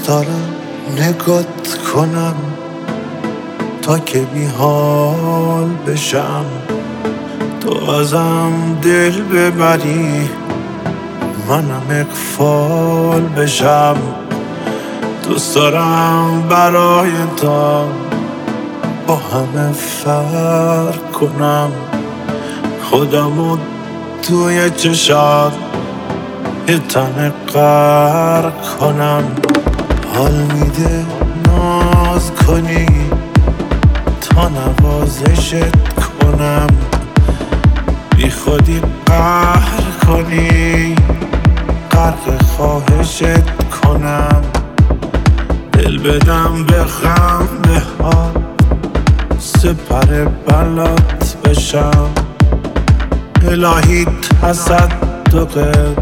دارم نگات کنم تا که بی حال بشم، تو ازم دل ببری منم اغفال بشم. دوست دارم برای تو با همه فرق کنم، خودمو توی چشات یه تنه غرق کنم. حال میده ناز کنی تا نوازشت کنم، بی خودی قهر کنی غرق خواهشت کنم. دل بدم به خنده ها سپر بلات بشم، الهی تصدقت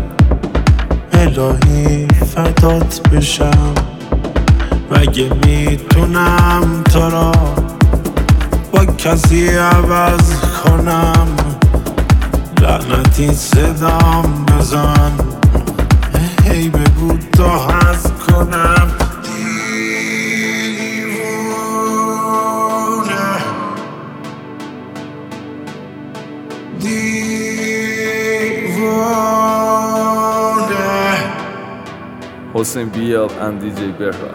الهی فدات بشم. مگه میتونم تو را با کسی عوض کنم؟ لعنتی صدام بزن هی بگو تا هست کنم. Hossein BL and DJ Berra.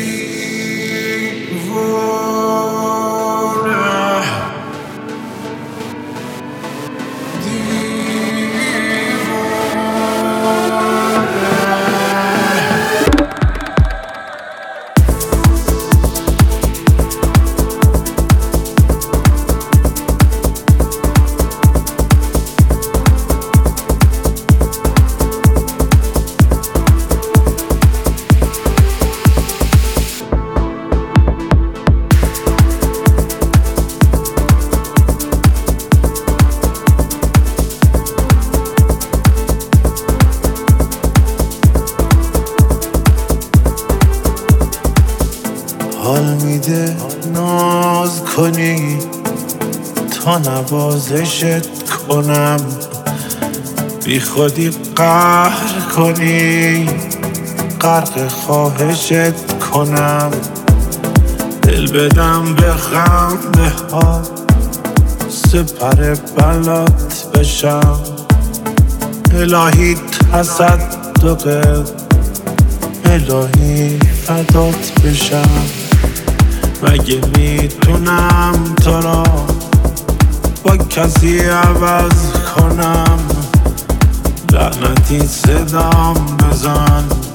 حال میده ناز کنی تا نوازشت کنم، بی خودی قهر کنی غرق خواهشت کنم. دل بدم به خنده ها سپر بلات بشم، الهی تصدقت الهی فدات بشم. مگه میتونم تو را با کسی عوض کنم؟ لعنتی صدام بزن